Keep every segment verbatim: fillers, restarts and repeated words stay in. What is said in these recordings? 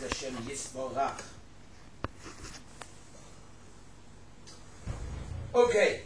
Be'ez Hashem Yisborach. Okay.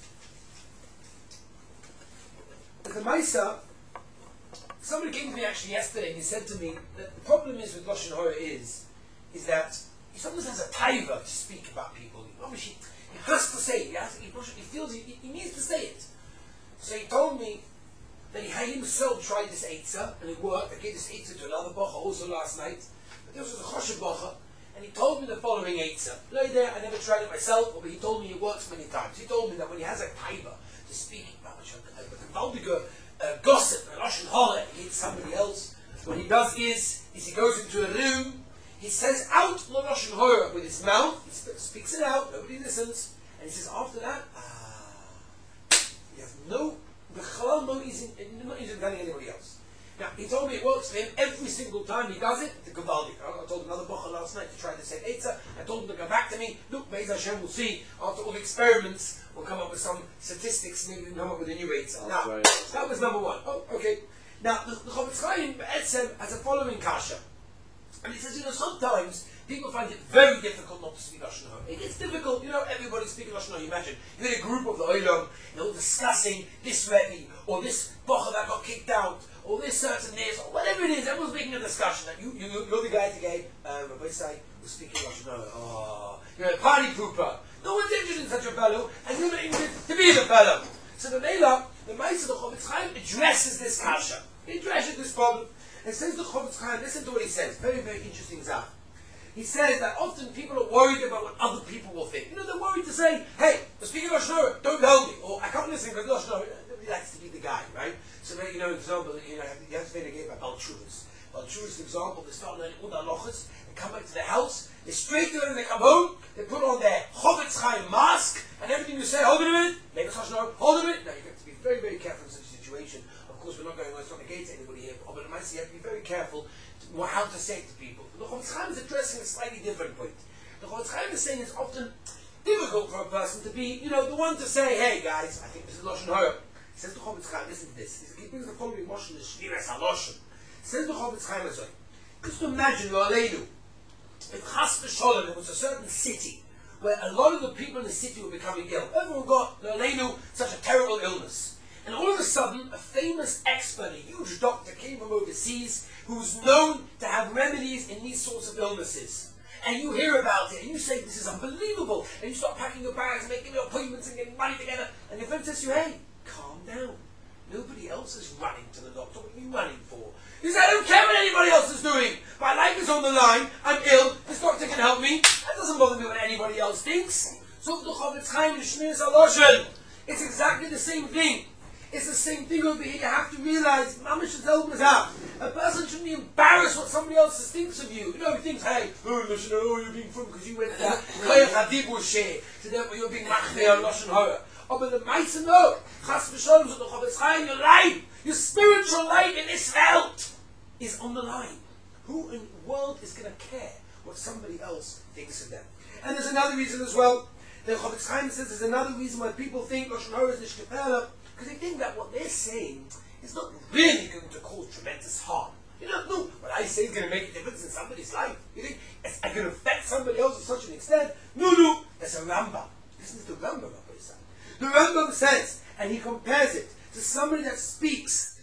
The Maisa, somebody came to me actually yesterday and he said to me that the problem is with Lashon Hara is, is that he sometimes has a taiva to speak about people. Obviously, he has to say it. He, has, he, he feels he, he needs to say it. So he told me that he himself tried this Eitzah and it worked. I gave this Eitzah to another Bacha also last night. But this was a Choshev Bacha. And he told me the following Eitzah. No, there, I never tried it myself, but he told me it works many times. He told me that when he has a taiva to speak about a Valdiger uh, gossip, a Lashon Hara against somebody else, what he does is, is he goes into a room, he says out the Lashon Hara with his mouth, he sp- speaks it out, nobody listens, and he says after that, ah, he has no, the Chalal no, he's not even telling anybody else. Now, he told me it works for him every single time he does it. The Gavaldik. I told another Bacha last night to try the same Eitzah. I told him to go back to me. Look, Be'ez Hashem will see. After all the experiments, we'll come up with some statistics. Maybe we'll come up with a new Eitzah. Now, right. That was number one. Oh, okay. Now, the, the Chofetz Chaim Be'etzem has a following kasha. And he says, you know, sometimes people find it very difficult not to speak Lashon Hara. It gets difficult, you know, everybody's speaking Lashon Hara. You imagine, you're in a group of the Olam, they're all discussing this Rebbe, or this Bacha that got kicked out, or this certain this, or whatever it is, everyone's making a discussion. That you, you, you're the guy today, uh, Rabbi Say, was speaking Lashon Hara. Oh, you're a party pooper. No one's interested in such a fellow, and you're not interested to be the fellow. So the Mela, the Ma'aseh, the Chofetz Chaim addresses this kasha. He addresses this problem. And says the Chofetz Chaim, listen to what he says. Very, very interesting Zach. He says that often people are worried about what other people will think. You know, they're worried to say, hey, speaking of Lashon Hara, don't tell me. Or I can't listen because Lashon Hara, nobody likes to be the guy, right? So, you know, example, you know, you have to make a game about Balchuras. Balchuras, for example, they start learning all the halachas, they come back to their house, they straight to it and they come home, they put on their Chofetz Chaim mask, and everything you say, hold on a minute, make a Lashon Hara, hold on a minute. Now, you have to be very, very careful in such a situation. Of course, we're not going on, it's not negating anybody here, but you have to be very careful to, how to say it to people. The Chofetz Chaim is addressing a slightly different point. The Chofetz Chaim is saying it's often difficult for a person to be, you know, the one to say, hey guys, I think this is Lashon Hara. Says the Chofetz Chaim, listen to this. He brings the following motion, the Shviras HaLashon. Says the Chofetz Chaim as well. Just imagine, Aleinu, if Chas v'Sholem, there was a certain city where a lot of the people in the city were becoming ill. Everyone got, Aleinu, such a terrible illness. And all of a sudden, a famous expert, a huge doctor came from overseas who was known to have remedies in these sorts of illnesses. And you hear about it, and you say, this is unbelievable. And you start packing your bags, making your appointments, and getting money together. And your friend says to you, hey, calm down. Nobody else is running to the doctor. What are you running for? He says, I don't care what anybody else is doing. My life is on the line. I'm ill. This doctor can help me. That doesn't bother me what anybody else thinks. So the Chofetz Chaim, the Shmiras HaLashon, it's exactly the same thing. It's the same thing over here. You have to realize, Mamash is helping us out. A person shouldn't be embarrassed what somebody else thinks of you. You know, he thinks, hey, oh, listen, oh, you're being from because you went to that Koyach HaDibur Sheh. So therefore you're being Machmei on Lashon Hara. Oh, but the Maisa, no. Chas v'Sholem, so the Chofetz Chaim, your life, your spiritual life in this world is on the line. Who in the world is going to care what somebody else thinks of them? And there's another reason as well. The Chofetz Chaim says there's another reason why people think Lashon Hara is nishkepela. Because they think that what they're saying is not really going to cause tremendous harm. You don't know what I say is going to make a difference in somebody's life. You think it's going to affect somebody else to such an extent? No, no. There's a Rambam. Listen to the Rambam, Rabbi Yisrael. The Rambam says, and he compares it to somebody that speaks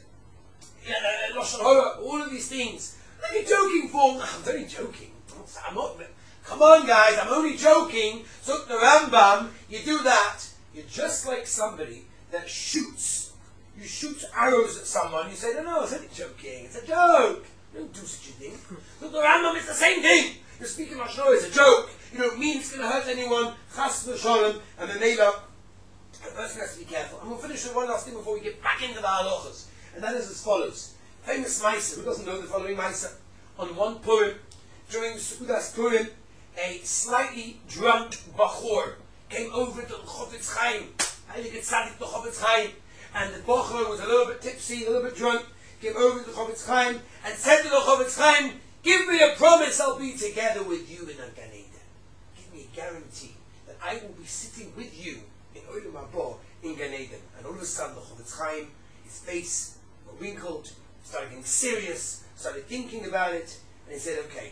uh, Lashon Hara, all of these things. Like a joking form. I'm very joking. I'm not. Come on, guys. I'm only joking. So the Rambam, you do that. You're just like somebody that shoots. You shoot arrows at someone, you say, no, no, it's only joking, it's a joke. You don't do such a thing. Look, the Rambam, it's the same thing. You're speaking Lashon Hara, it's a joke. You don't mean it's going to hurt anyone. Chas v'Sholem, and the Mela. The person has to be careful. I'm going to finish with one last thing before we get back into the halachas. And that is as follows. Famous Maisa, who doesn't know the following Maisa? On one Purim, during Seudas Purim, a slightly drunk Bachor came over to the Chofetz Chaim. Heilige Tzaddik, the Chofetz Chaim, and the Bocher was a little bit tipsy, a little bit drunk, came over to the Chofetz Chaim and said to the Chofetz Chaim, give me a promise I'll be together with you in a Gan Eden. Give me a guarantee that I will be sitting with you in Olam Haba in Gan Eden. And all of a sudden the Chofetz Chaim, his face got wrinkled, started getting serious, started thinking about it, and he said, okay,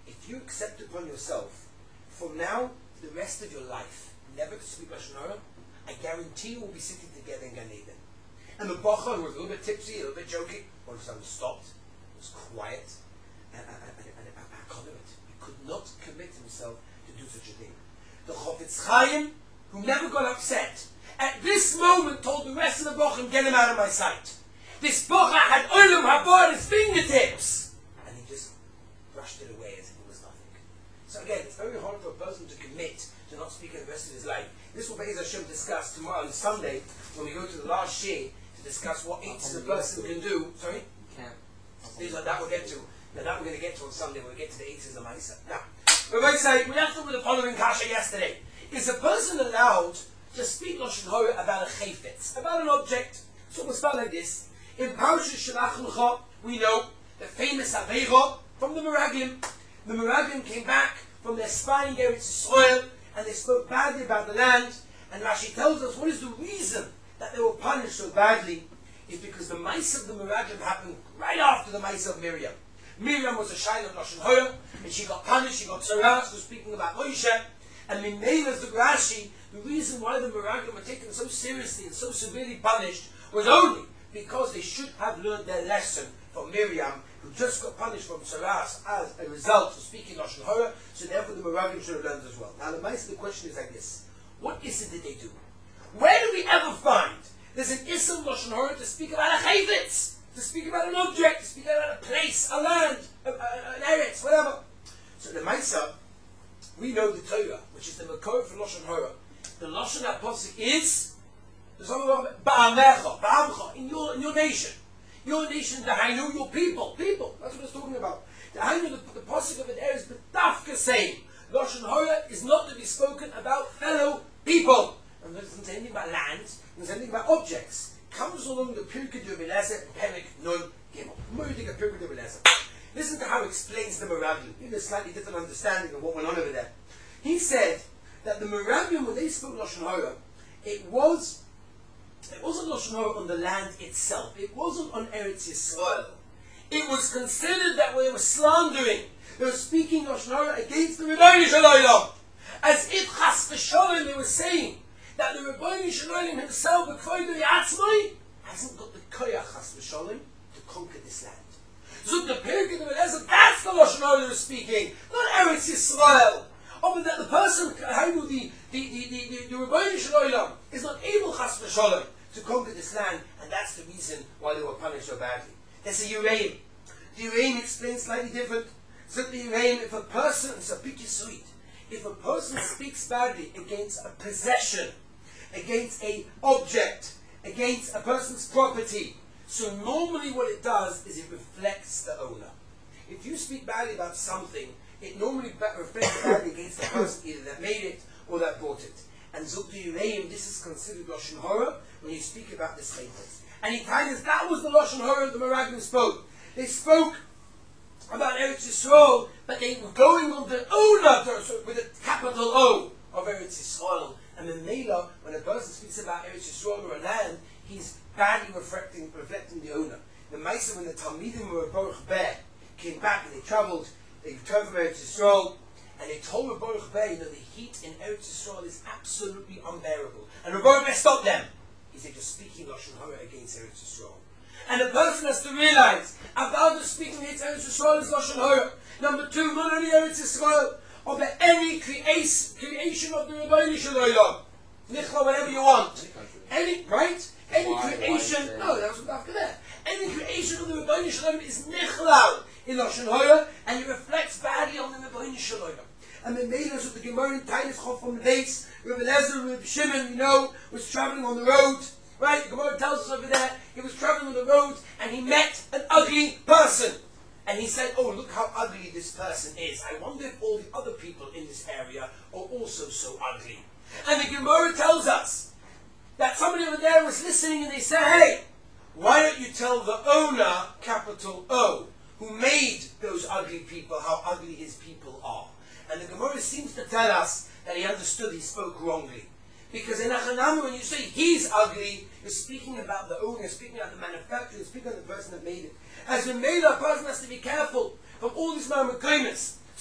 if you accept upon yourself, from now to the rest of your life, never to speak Lashon Hara, I guarantee you will be sitting together in Gan Eden. And the Bacha, who was a little bit tipsy, a little bit joking, all of a sudden stopped, was quiet, and, and, and, and, and I can't do it. He could not commit himself to do such a thing. The Chofetz Chaim, who never got upset, at this moment told the rest of the Bochum, get him out of my sight. This Bocha had Olam Haba at his fingertips, and he just brushed it away as if it was nothing. So again, it's very hard for a person to commit to not speaking the rest of his life. This will Be'ez Hashem discuss tomorrow on Sunday when we go to the last shir to discuss what each the person can do. Sorry? You can't. These are that we'll get to. Now that we're going to get to on Sunday when we get to the eights of the Maisa. Now, we might say, we have to with the following kasha yesterday. Is a person allowed to speak Lashon Hara about a chayfetz, about an object? So we'll start like this. In Parashas Shalach Lecha, we know the famous Aveira from the Meraglim. The Meraglim came back from their spying Eretz Yisrael, and they spoke badly about the land. And Rashi tells us what is the reason that they were punished so badly is because the mice of the Meraglim happened right after the mice of Miriam. Miriam was a shayla of Lashon Hara, and she got punished, she got tzaras for speaking about Moshe. And Minei as the Rashi, the reason why the Meraglim were taken so seriously and so severely punished was only because they should have learned their lesson from Miriam, who just got punished from tzaras as a result of speaking Lashon Hara, so therefore the Meraglim should have learned as well. Now the mice, the question is like this. What is it that they do? Where do we ever find there's an Issa of Lashon Hara to speak about a chayfetz, to speak about an object, to speak about a place, a land, a, a, an eretz, whatever? So the Maisa, we know the Torah, which is the Makor for Lashon Hara. The Lashon HaPosik is the song of Ba'amecha, Ba'amcha, in your, in your nation. Your nation, the Hainu, your people, people. That's what it's talking about. The Hainu, the, the Posik of it there is B'tafka saying, Lashon Hara is not to be spoken about fellow people. And it doesn't say anything about land, it doesn't say anything about objects. It comes along the Pirkei D'Rabbi Perik Nun Gimel. Murdig of Pirkei D'Rabbi. Listen to how he explains the Meraglim. You have a slightly different understanding of what went on over there. He said that the Meraglim, when they spoke Lashon Hara, it was, it wasn't Lashon Hara on the land itself. It wasn't on Eretz Yisrael. It was considered that they were slandering. They were speaking Lashon Hara against the Rebbeinu Shalom. As if Chas v'Sholem they were saying that the Rebbeinu Shalom himself, the Kvoid Yatzmai, hasn't got the koyach Chas v'Sholem to conquer this land. So the Pirkei D'Rabbi, that's the Lashon Hara they were speaking, not Eretz Yisrael. Oh, but that the person, how do the the the the, the, the Rebbeinu Shalom is not able Chas v'Sholem to conquer this land, and that's the reason why they were punished so badly. There's a Yereim. The Yereim explains slightly different. So the Yereim, if a person, it's a big sweet. If a person speaks badly against a possession, against a object, against a person's property, so normally what it does is it reflects the owner. If you speak badly about something, it normally reflects badly against the person either that made it or that bought it. And Zuk Yureim, this is considered Lashon Hara when you speak about this chayfetz. And he tells us that was the Lashon Hara the Meraglim spoke. They spoke about Eretz Yisrael, but they were going on the owner with a capital O of Eretz Yisrael. And then Mela, when a person speaks about Eretz Yisrael or a land, he's badly reflecting, reflecting the owner. The Maisa, when the Talmidim were Baruch Ber, came back and they travelled, they returned from Eretz Yisrael, and they told Baruch Ber, you know, the heat in Eretz Yisrael is absolutely unbearable. And Baruch Ber stopped them. He said, you're speaking Lashon Hara against Eretz Yisrael. And the person has to realize, about the speaking against Eretz Yisrael is Lashon Hara. Number two, not only Eretz Yisrael, or by any creation, creation of the Rebbeinu Shalom. Nichla, whatever you want. Any, right? Any why, creation, why no, that was after that. Any creation of the Rebbeinu Shalom is Nichlal in Lashon Hara, and it reflects badly on the Rebbeinu Shalom. And the Meilers of the Gemara in Tainis Chof from the dates, Rebbe Lezer, Rebbe Shimon, you know, was traveling on the road. Right? The Gemara tells us over there, he was traveling on the road and he met an ugly person. And he said, oh, look how ugly this person is. I wonder if all the other people in this area are also so ugly. And the Gemara tells us that somebody over there was listening and they said, hey, why don't you tell the owner, capital O, who made those ugly people, how ugly his people are. And the Gemara seems to tell us that he understood he spoke wrongly. Because in Achanami, when you say he's ugly, you're speaking about the owner, you're speaking about the manufacturer, you're speaking about the person that made it. As a made, a person has to be careful from all these mamakoimus.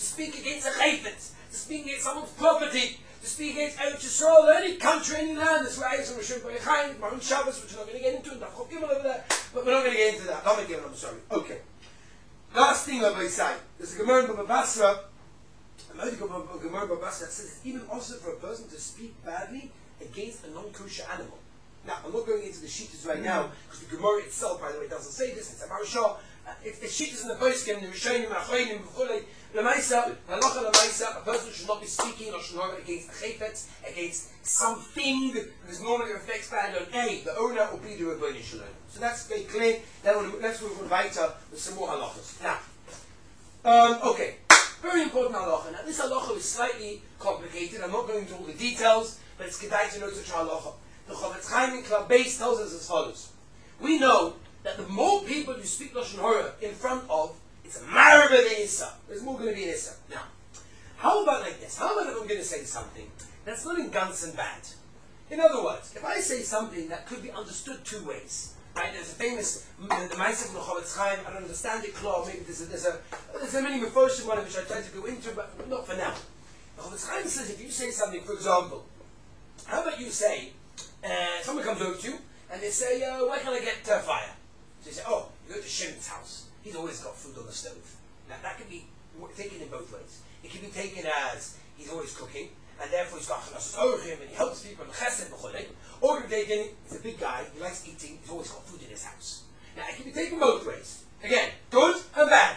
to speak against a chayfetz, to speak against someone's property, to speak against Eretz Yisrael, or any country, any land. That's why I am Rishon B'Yachayim, my own Shabbos, which we're not going to get into, and I'll give over there, but we're not going to get into that. Not again, I'm sorry. Okay. Last thing Rabbi say, there's a Gemara in Baba Basra, a medical Gemara in Baba Basra that says it's even also for a person to speak badly against a non-kosher animal. Now, I'm not going into the Shittas right now, because the Gemara itself, by the way, doesn't say this. It's a Marashah. Uh, if the Shittas in the Poskim, the Rishonim, the Achronim, B'chulei, L'maisa, Halacha L'maisa, a person should not be speaking Lashon Hara against a chayfetz, against something, because normally it reflects bad on A, the owner, or B, the Rebbeinu Shalom. So that's very clear. Then let's move on weiter with some more halachas. Now, um, okay, very important halacha. Now, this halacha is slightly complicated. I'm not going into all the details, but it's kedai to know such a halacha. The Chofetz Chaim in Klal Beis tells us as follows. We know that the more people you speak Lashon Hara in front of, it's a marabah the Issa. There's more going to be an Issa. Now, how about like this? How about if I'm going to say something that's not in guns and bad? In other words, if I say something that could be understood two ways, right? There's a famous, the Ma'aseh of the Chofetz Chaim, I don't understand it, Claw, maybe there's a, there's a, there's a many Mefoshim one which I try to go into, but not for now. The Chofetz Chaim says if you say something, for example, how about you say, uh, someone comes over to you, and they say, uh, where can I get uh, fire? So you say, oh, you go to Shimon's house. He's always got food on the stove. Now that can be taken in both ways. It can be taken as he's always cooking, and therefore he's got him and he helps people, or you take in, he's a big guy, he likes eating, he's always got food in his house. Now it can be taken both ways. Again, good and bad.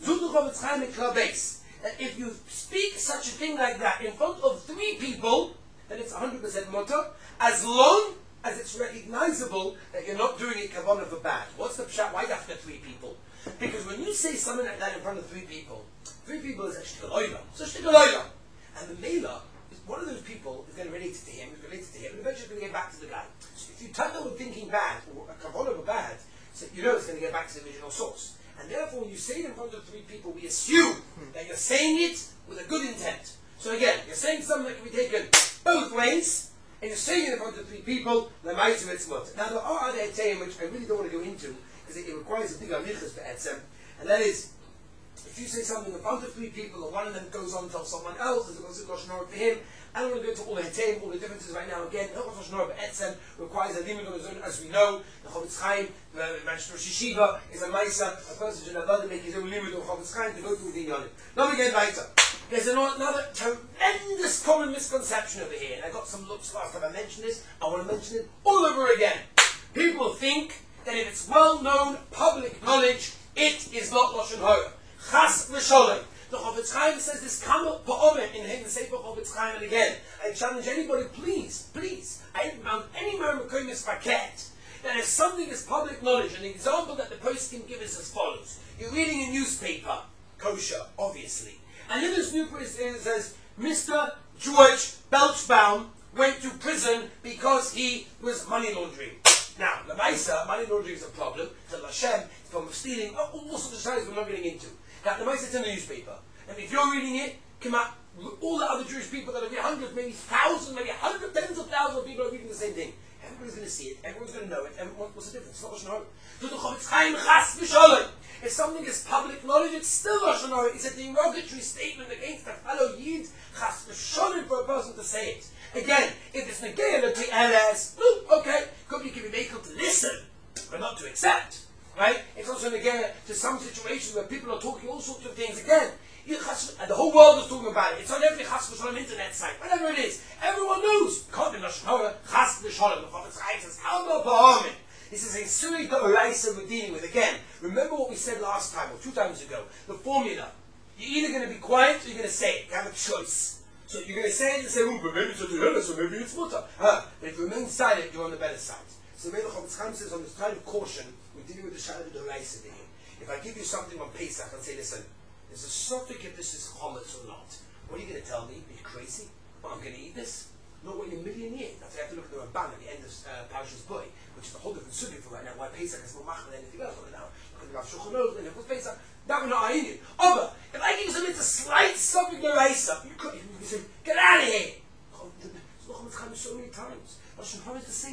That if you speak such a thing like that in front of three people, then it's one hundred percent mutter, as long as it's recognizable that you're not doing it kavanah for bad. What's the pshat? Why after three people? Because when you say something like that in front of three people, three people is actually shtigal oilam. So shtigal oilam. And the mela, one of those people is going to relate it to him, is related to him, and eventually going to get back to the guy. So if you touch with thinking bad, or a kavanah for bad, so you know it's going to get back to the original source. And therefore, when you say it in front of three people, we assume that you're saying it with a good intent. So again, you're saying something that can be taken both ways, and you're saying it in front of three people, the mitzvah it's mutter. Now there are other etzem which I really don't want to go into, because it, it requires a big amichas for etzem, and that is, if you say something in front of three people, and one of them goes on to tell someone else, and it goes to Lashon Hara for him, I don't want to go into all the hetem, all the differences right now. Again, Lashon Hara for etzem requires a limit on his own, as we know. The Chofetz Chaim, the Manchester Shishiva, is a Maisa, a person should have to make his own limit on Chofetz Chaim to go through the Yonim. Now we get weiter. There's another tremendous common misconception over here, and I got some looks last time I mentioned this. I want to mention it all over again. People think that if it's well-known public knowledge, it is not Lashon Hara. Chas v'sholem. The Chofetz Chaim says this kama pa'omer in the Sefer Chofetz Chaim, and again, I challenge anybody, please, please, I haven't found any Mermakomis paket that if something is public knowledge, an example that the post can give is as follows. You're reading a newspaper, kosher, obviously. And in this newspaper it says, Mister George Belchbaum went to prison because he was money laundering. Now, the Maisa, money laundering is a problem. The Lashem, from stealing, all sorts of sides we're not getting into. Now, the Maisa is in the newspaper. And if you're reading it, come out, all the other Jewish people that are hundreds, maybe thousands, maybe hundreds, tens of thousands of people are reading the same thing. Everybody's going to see it. Everyone's going to know it. Everyone, what's the difference? It's not Lashon Hara. So the Chofetz Chaim chas v'sholem. If something is public knowledge, it's still Lashon Hara. It's a derogatory statement against a fellow Yid. Chas v'sholem for a person to say it. Again, if it's negayah to L S, okay, could you give me able to listen, but not to accept, right? It's also negayah to some situations where people are talking all sorts of things. Again, you, and the whole world is talking about it. It's on every chas v'sholem internet site, whatever it is. Everyone knows. Can't be Lashon Hara. Chas v'sholem. The Chofetz Chaim says, "How about Bahamin?" This is a suri d'oraisa we're dealing with. Again, remember what we said last time or two times ago. The formula. You're either going to be quiet or you're going to say it. You have a choice. So you're going to say it and say, "Oh, but maybe it's a tehillah, so maybe it's mutter." Huh? But if you remain silent, you're on the better side. So the Chofetz Chaim says on this kind of caution, we're dealing with the shayla d'oraisa here. If I give you something on Pesach and say, "Listen, there's a suffix if this is chometz or not," what are you going to tell me? Are you crazy? Well, I'm going to eat this? Not wait a million years. That's why I have to look at the Ramban at the end of uh, Parashas Boy, which is a whole different subject for right now. Why Pesach is more machmer than anything else right now? Look at the Rav Shulchan Aruch, and it was Pesach. That we're not eating. But if I give you something to slight something d'oraisa, you could you say, "Get out of here." So many times. Lashon Hara is the same thing.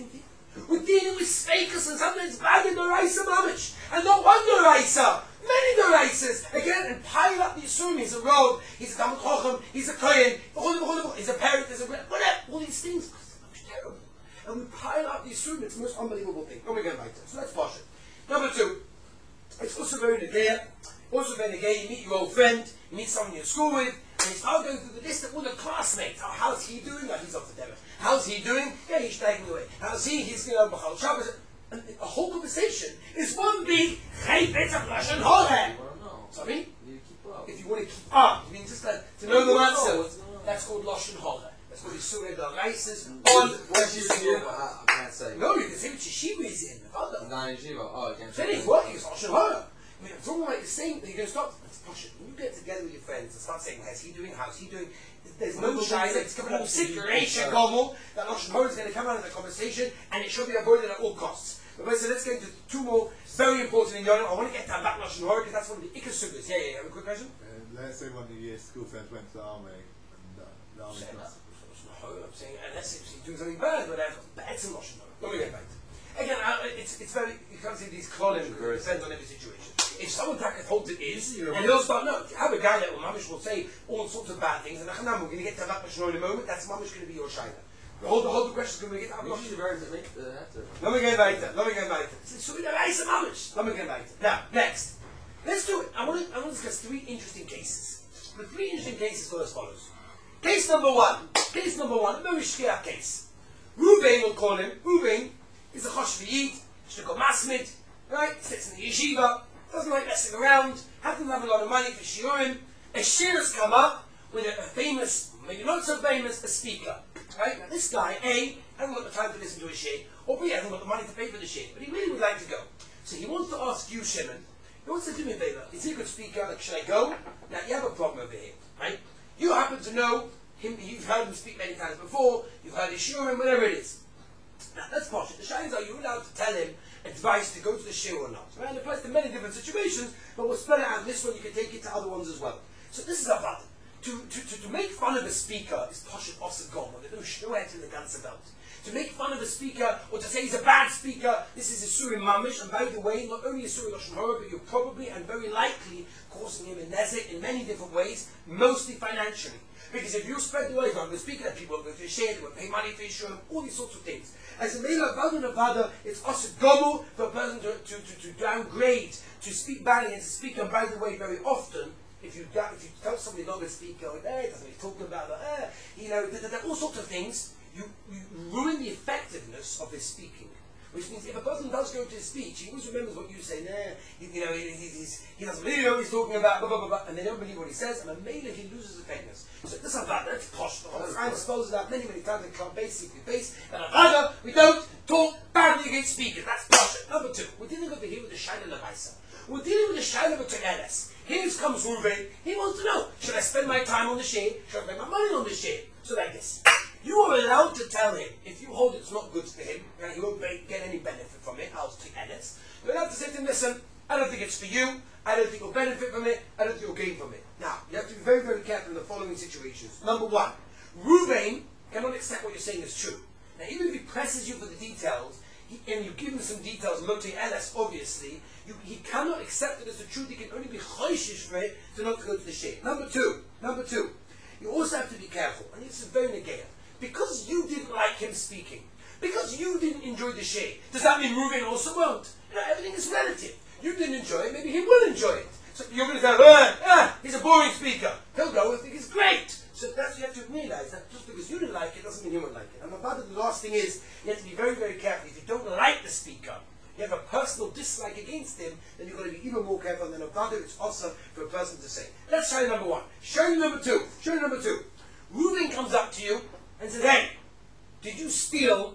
We're dealing with speakers and sometimes bad in the Raisa Mamish. And not one Doraisa, many Doraisas. Again, and pile up the Yisurim. He's a Rav, he's a Talmud Chacham, he's a Kohen, he's a parent, he's a whatever. All these things. It's terrible. And we pile up the Yisurim. It's the most unbelievable thing. Let me go back to it. So let's wash it. Number two, it's also very negaya. Also very negaya. You meet your old friend, you meet someone you're in school with, and you start going through the list of all the classmates. Oh, how's he doing? Oh, he's off the demo. How's he doing? Yeah, he's taking away. How's he? He's going to B'chal Shabbos. And a whole conversation is one big chaypetz of Lashon Hora. Sorry? If you want to keep up, you mean just like to know the answer. That's called Lashon Hora. That's called Yisurim D'Oraisa on Where's Yeshiva? I can't say. No, you can say what Yeshiva is in. Not in Yeshiva. Oh, I can't Then say. he's working, it's Lashon Hora. I mean, I'm talking about the same thing. You're going to start, let's push it. When you get together with your friends and start saying, how's he doing, how's he doing? There's no shy, it's coming up situation, Gomel, that Lashon Hora is going to come out of the conversation and it should be avoided at all costs. But so let's get into two more very important in Yonah. I want to get to back Lashon Hora because that's one of the Ikar Sugas. Yeah, yeah, yeah. Have a quick question? Uh, let's say one of your school friends went to the army and uh, the army Saying got that, Lashon Hora, I'm saying, unless he's doing something bad, but that's in Lashon Hora. Let me get back to it. Again, uh, it's, it's very, you can't see these klolim, it depends on every situation. If someone holds it is, and they'll start, no, have a guy that will, Mamish will say all sorts of bad things, and we're going to get to that Lashon Hora in a moment, that's Mamish going to be your shayla. The whole, the whole question is going to get to You should very make the answer. Let me get weiter. Let me get weiter. So we raise some Mamish. Let me get weiter. Now, next. Let's do it. I want to, I want to discuss three interesting cases. The three interesting cases go as follows. Case number one. Case number one. A very shkia case. Ruvain, we'll call him. Ruvain is a chosh v'yid. Sh'neko masmid. Right? Sits in the yeshiva. Doesn't like messing around. Happens to have a lot of money for shiurim. A shir has come up with a, a famous, maybe not so famous, a speaker. Right? Now this guy, A, hasn't got the time to listen to a shir, or B, hasn't got the money to pay for the shir, but he really would like to go. So he wants to ask you, Shimon, he wants to do me a favor. Is he a good speaker? Like, should I go? Now, you have a problem over here, right? You happen to know him, you've heard him speak many times before, you've heard his shiurim, whatever it is. Now, let's watch it. The shines are you allowed to tell him advice to go to the shir or not? Right? And it applies to many different situations, but we'll spell it out. This one, you can take it to other ones as well. So this is a button. To, to, to, to make fun of a speaker is Pashat Osa Gom, there's no shnuet in the ganze Welt. To make fun of a speaker, or to say he's a bad speaker, this is a Suri Mamish, and by the way, not only a Suri Lashon Hora, but you're probably and very likely causing him a nezek in many different ways, mostly financially. Because if you spread the word on the speaker, that people will go to share, they will pay money for Yishurim, all these sorts of things. As a Mela Vada Nevada, it's Osa Gomel for a person to, to, to, to downgrade, to speak badly and to speak, and by the way, very often, If you, if you tell somebody not to speak, going, eh, doesn't he talk about that, eh, you know, th- th- th- all sorts of things, you, you ruin the effectiveness of his speaking. Which means if a person does go to his speech, he always remembers what you say, nah, you, you know, he, he's, he doesn't really know what he's talking about, blah, blah, blah, blah, and they don't believe what he says, and a mailer, he loses effectiveness. So this is that, that's posh. The whole time exposes that many, many times in club, basically, base, and rather, we don't talk badly against speakers. That's posh. Number two, we're dealing over here with the Shaila Lavaisa. We're dealing with the Shaila B'To'eles. Here comes Ruvain. He wants to know, should I spend my time on the share? Should I spend my money on the share? So like this. You are allowed to tell him, if you hold it's not good for him, and he won't get any benefit from it, I'll take Enes. You're allowed to say to him, listen, I don't think it's for you, I don't think you'll benefit from it, I don't think you'll gain from it. Now, you have to be very, very careful in the following situations. Number one, Ruvain cannot accept what you're saying is true. Now, even if he presses you for the details, he, and you give him some details, Lotei Eles, obviously, You, he cannot accept it as the truth. He can only be choishish for it to not to go to the shade. Number two, number two, you also have to be careful, and this is very negaya. Because you didn't like him speaking, because you didn't enjoy the shade, does that mean Ruvain also won't? You know, everything is relative. You didn't enjoy it, maybe he will enjoy it. So you're going to say, ah, ah, he's a boring speaker. He'll go and think he's great. So that's you have to realize that just because you didn't like it doesn't mean he won't like it. And about the last thing is, you have to be very, very careful. If you don't like the speaker, you have a personal dislike against him, then you've got to be even more careful than a brother. It's also for a person to say. Let's show you number one. Show you number two. Show you number two. Ruvain comes up to you and says, hey, did you steal,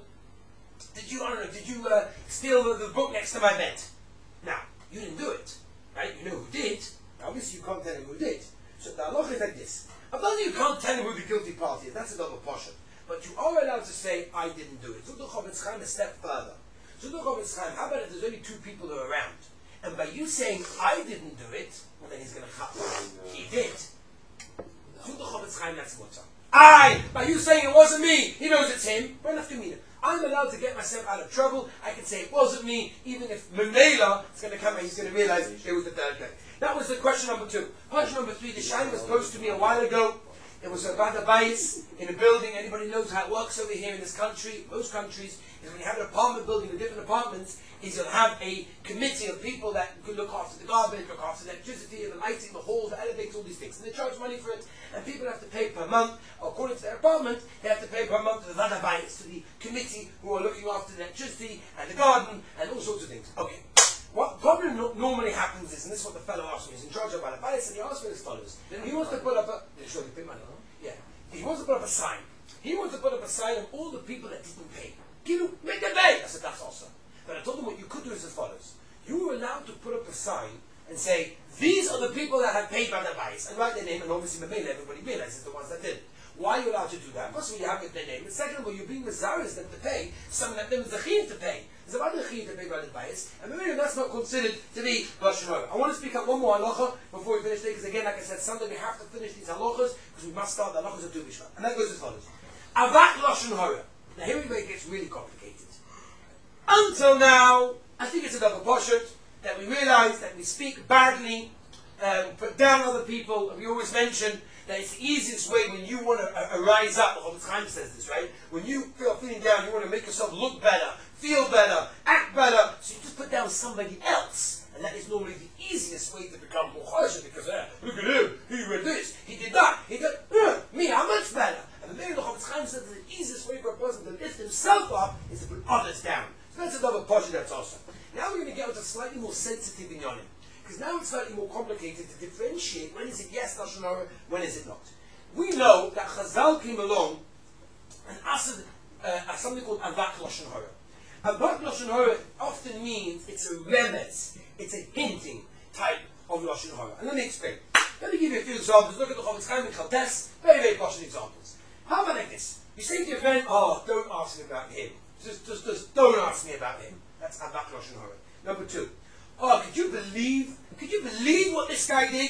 did you, I don't know, did you uh, steal the, the book next to my bed? Now, you didn't do it, right? You know who did. Obviously, you can't tell him who did. So the halacha is like this. Above you can't tell him who the guilty party is. That's another portion. But you are allowed to say, I didn't do it. So the Chofetz Chaim a step further. So the Chofetz Chaim, how about if there's only two people who are around? And by you saying, I didn't do it, well then he's going to cut He did. So the Chofetz Chaim, that's what's up. I! By you saying it wasn't me, he knows it's him. We're enough to mean it. I'm allowed to get myself out of trouble. I can say it wasn't me, even if Memela is going to come and he's going to realize it was the third guy. That was the question number two. Question number three, the shine was posed to me a while ago. It was about a bias in a building. Anybody knows how it works over here in this country, most countries, is when you have an apartment building with different apartments, is you'll have a committee of people that could look after the garbage, look after the electricity, the lighting, the halls, the elevators, all these things. And they charge money for it, and people have to pay per month. According to their apartment, they have to pay per month to the Vadabayis, to the committee who are looking after the electricity and the garden and all sorts of things. Okay. What problem no- normally happens is, and this is what the fellow asked me, he's in charge of Vadabayis, and he asked me as follows. He wants to put up a... Sure, they pay money. Yeah. He wants to put up a sign. He wants to put up a sign of all the people that didn't pay. Give him, make them pay! I said, that's awesome. But I told him what you could do is as follows. You were allowed to put up a sign and say, these are the people that have paid by the bias, and write their name, and obviously Mamela, everybody realizes the ones that did. Why are you allowed to do that? First of all, you have their name, and second of all, you're being Mazaris them to pay, some of them is the Chiyah to pay. There's about the Chiyah to pay by the bias, and Mamela, that's not considered to be Lashon Hara. I want to speak up one more halacha before we finish today, because again, like I said, Sunday we have to finish these halachas, because we must start the halachas of Tu B'Shvat. And that goes as follows. Avat Lashon Hara. Now here it gets really complicated. Until now, I think it's another poshut that we realize that we speak badly, um, put down other people, and we always mention that it's the easiest way when you want to uh, rise up. The Chofetz Chaim says this, right? When you feel feeling down, you want to make yourself look better, feel better, act better, so you just put down somebody else. And that is normally the easiest way to become more choshev, because uh, look at him, he read this, he did that, he did, uh, me, I'm much better. And the Meir the Chofetz Chaim says that the easiest way for a person to lift himself up is to put others down. So that's another poshut that's awesome. Now we're going to get into slightly more sensitive inyanim. Because now it's slightly more complicated to differentiate when is it yes Lashon Hara, when is it not. We know that Chazal came along and asked uh, something called Avat Lashon Hara. Avat Lashon Hara often means it's a remez, it's a hinting type of Lashon Hara. And let me explain. Let me give you a few examples. Look at the Chofetz Chaim and Chaltes, very, very posh examples. How about like this? You say to your friend, oh, don't ask me about him. Just, just, just don't ask me about him. That's Avat Lashon Hara. Number two. Oh, could you believe? Could you believe what this guy did?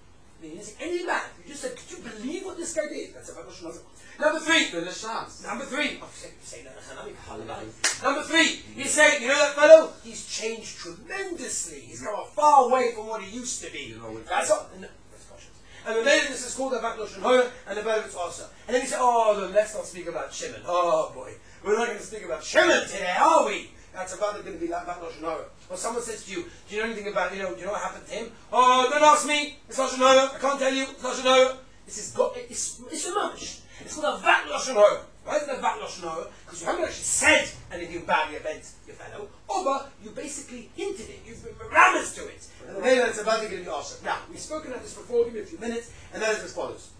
I mean, you didn't say anything bad. You just said, could you believe what this guy did? That's Avat Lashon Hara. Number three. Number three. Oh, say, say that. Number three. You say, you know that fellow? He's changed tremendously. He's come far away from what he used to be. That's all. No. And the name this is called Avat Lashon Hara, and the Be'eretz also. And then you say, oh, no, let's not speak about Shimon. Oh boy, we're not going to speak about Shimon today, are we? That's about going to be like Avat Lashon Hara. Or someone says to you, do you know anything about, you know, do you know what happened to him? Oh, don't ask me. It's Lashon Hara. I can't tell you. It's Lashon Hara. This is God. It's it's a mamash. It's called Avat Lashon Hara. Why is it Avat Lashon Hara? Because you haven't actually said anything badly about your fellow, or you basically hinted it. You've been rammed to it. And the Mela is about to get into awesome. Now, we've spoken about this before. Give me a few minutes, and that is as follows.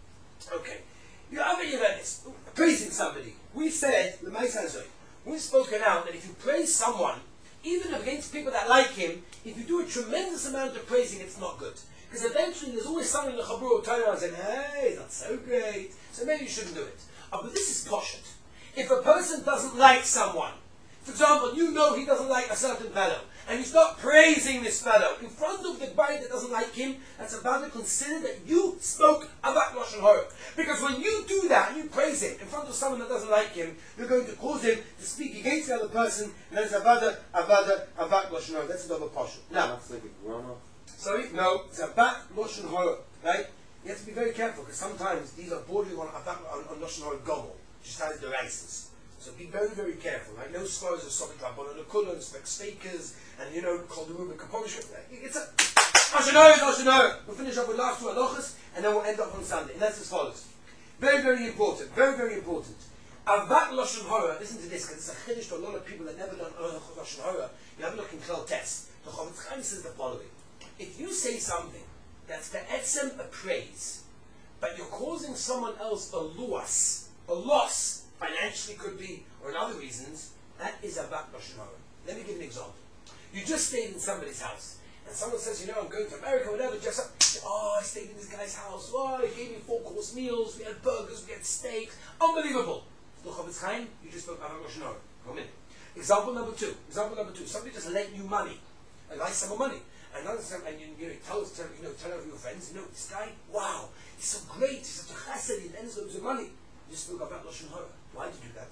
Okay. You have you read this? Praising somebody. We said, the Ma'aseh, we've spoken out that if you praise someone, even against people that like him, if you do a tremendous amount of praising, it's not good. Because eventually there's always someone in the Chabur who will turn around and say, hey, that's so great. So maybe you shouldn't do it. Oh, but this is poshut. If a person doesn't like someone, for example, you know he doesn't like a certain fellow, and you start praising this fellow in front of the guy that doesn't like him, that's about to consider that you spoke Avat Lashon Hara. Because when you do that, and you praise him in front of someone that doesn't like him, you're going to cause him to speak against the other person, and that's Avada, Avada, Avat Lashon Hara. That's another poshut. Now, That's like a grammar. sorry, no, it's Avat Lashon Hara, right? You have to be very careful, because sometimes these are bordering on Avat on, on Lashon Hara Gomel, which is the races. So be very, very careful, right? No scholars of Soviet Rabbanon, no kullans, fakers, and you know, called the Rubik Kapovish. It's a Lashon Hara, Lashon Hara. We'll finish up with last two halachas, and then we'll end up on Sunday. And that's as follows. Very, very important. Very, very important. Avat Lashon Hara. Listen to this, because it's a chiddush to a lot of people that never done Lashon Hara. You have a look in Klal Tes. The Chofetz Chaim says the following: if you say something that's be'etzem a praise, but you're causing someone else a loss, a loss. Financially could be, or in other reasons, that is Avat Lashon Hara. Let me give you an example. You just stayed in somebody's house, and someone says, you know, I'm going to America, whatever, just up, oh, I stayed in this guy's house, oh, he gave me four-course meals, we had burgers, we had steaks, unbelievable. The Chofetz Chaim, you just spoke Avat Lashon Hara. Come in. Example number two. Example number two. Somebody just lent you money, a nice sum of money. And another time, and you, you know, tell, tell, you know, tell over your friends, you know, this guy, wow, he's so great, he's such a chesed, he lends loads of money. You just spoke Avat Lashon Hara. Why did you do that?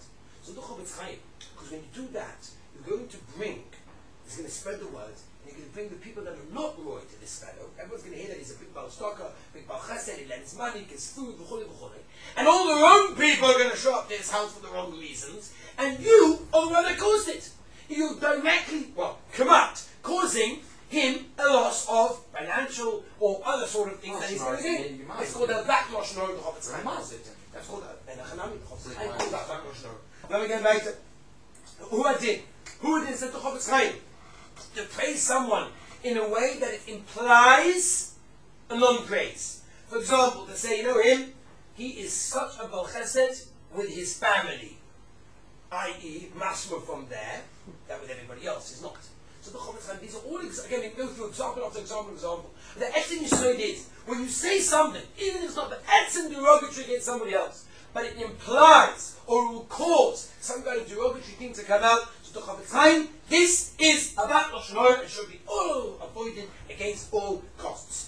So the Chofetz Chaim, because when you do that, you're going to bring, it's going to spread the word, and you're going to bring the people that are not roy to this fellow. Everyone's going to hear that he's a big Baal Stocker, big Baal Chesed, he lends money, gives food, v'chule, v'chule. And all the wrong people are going to show up to his house for the wrong reasons, and you are the one that caused it. You directly, well, come out, causing him a loss of financial or other sort of things Oh, that he's smart. going to Yeah, do. you might It's called do a back Lashon Hara, the Chofetz Chaim You might calls do it. it. That's called a Ben Hanami, the Chofetz Chaim Yeah. calls that back Lashon Hara. Now we get weiter. Who did? Who did said the Chofetz Chaim? To praise someone in a way that it implies a non-praise. For example, to say, you know him, he is such a Baal Chesed with his family, that is, mashma from there, that with everybody else is not. So the Chofetz Chaim, these are all, ex- again, we go through example after example after example. The etzim yisod is, when you say something, even if it's not the etzim derogatory against somebody else, but it implies or will cause some kind of derogatory thing to come out, so the Chofetz Chaim, this is about Lashon Hara and should be all avoided against all costs.